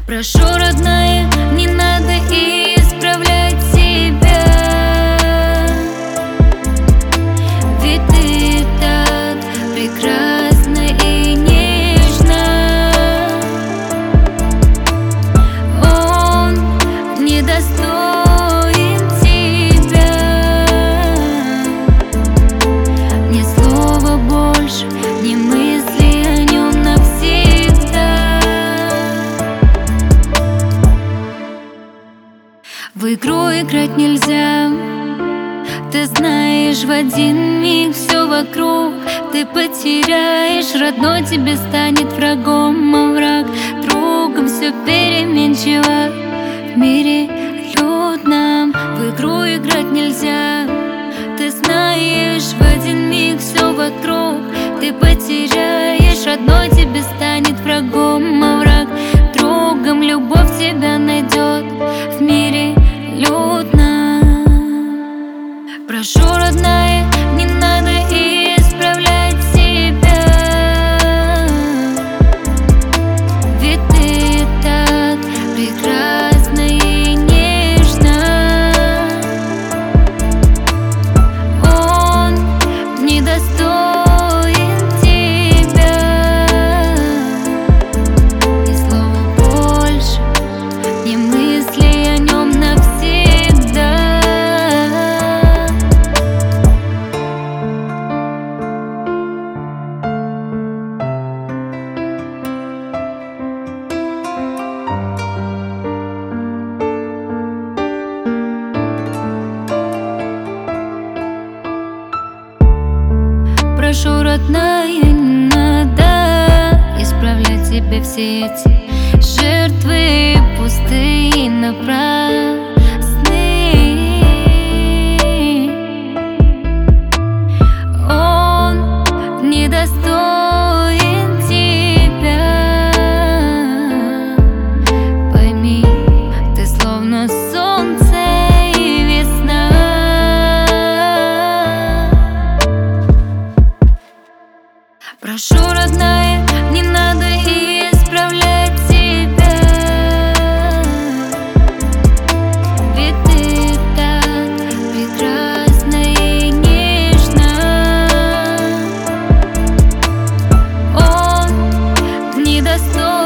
Прошу, родная, не надо исправлять себя, ведь ты так прекрасна и нежна. Он недостоин тебя. Ни слова больше, ни мысли о нем навсегда. В игру играть нельзя, ты знаешь, в один миг все вокруг ты потеряешь. Родной тебе станет врагом, а враг другом. Все переменчиво в мире людном. В игру играть нельзя, ты знаешь, в один миг все вокруг ты потеряешь. Родной тебе станет врагом, а враг другом. Любовь тебя найдет в мире людном. Прошу, родная, не надо исправлять себя, ведь ты так прекрасна и нежна. Он недостоин тебя. Ни слова больше, ни мысли о нем навсегда. Прошу, родная, не надо исправлять тебе все эти жертвы пустые напрасны. Он недостоин тебя. Пойми, ты словно солнце и весна. Прошу, родная, не надо исправлять себя, ведь ты так прекрасна и нежна. Он недостоин